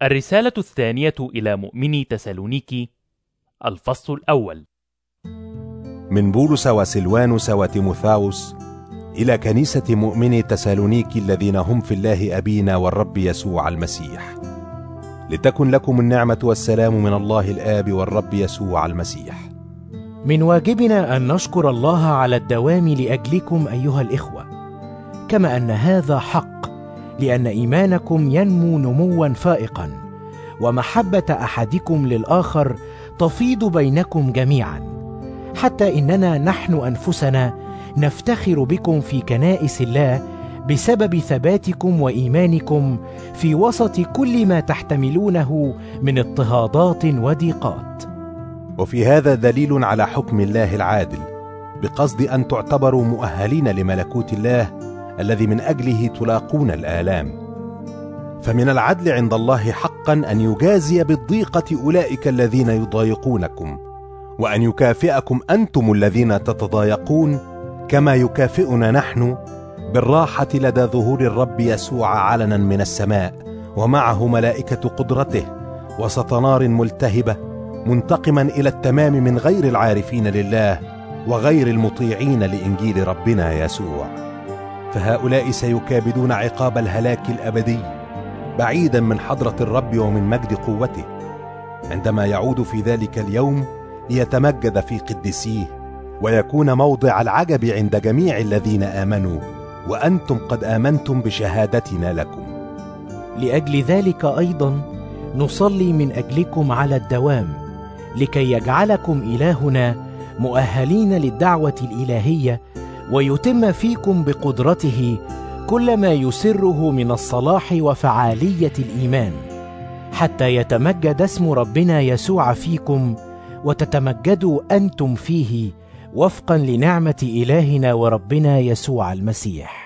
الرسالة الثانية إلى مؤمني تسالونيكي، الفصل الأول. من بولس وسلوانوس وتيموثاوس إلى كنيسة مؤمني تسالونيكي الذين هم في الله أبينا والرب يسوع المسيح، لتكن لكم النعمة والسلام من الله الآب والرب يسوع المسيح. من واجبنا أن نشكر الله على الدوام لأجلكم أيها الإخوة، كما أن هذا حق، لأن إيمانكم ينمو نموا فائقا، ومحبة أحدكم للآخر تفيض بينكم جميعا، حتى إننا نحن أنفسنا نفتخر بكم في كنائس الله بسبب ثباتكم وإيمانكم في وسط كل ما تحتملونه من اضطهادات وضيقات. وفي هذا دليل على حكم الله العادل، بقصد أن تعتبروا مؤهلين لملكوت الله الذي من أجله تلاقون الآلام. فمن العدل عند الله حقا أن يجازي بالضيقة أولئك الذين يضايقونكم، وأن يكافئكم أنتم الذين تتضايقون، كما يكافئنا نحن بالراحة لدى ظهور الرب يسوع علنا من السماء، ومعه ملائكة قدرته وسط نار ملتهبة، منتقما إلى التمام من غير العارفين لله وغير المطيعين لإنجيل ربنا يسوع. فهؤلاء سيكابدون عقاب الهلاك الأبدي بعيدا من حضرة الرب ومن مجد قوته، عندما يعود في ذلك اليوم ليتمجد في قدسيه، ويكون موضع العجب عند جميع الذين آمنوا، وأنتم قد آمنتم بشهادتنا لكم. لأجل ذلك أيضا نصلي من أجلكم على الدوام، لكي يجعلكم إلهنا مؤهلين للدعوة الإلهية، ويتم فيكم بقدرته كل ما يسره من الصلاح وفعالية الإيمان، حتى يتمجد اسم ربنا يسوع فيكم، وتتمجدوا أنتم فيه، وفقا لنعمة إلهنا وربنا يسوع المسيح.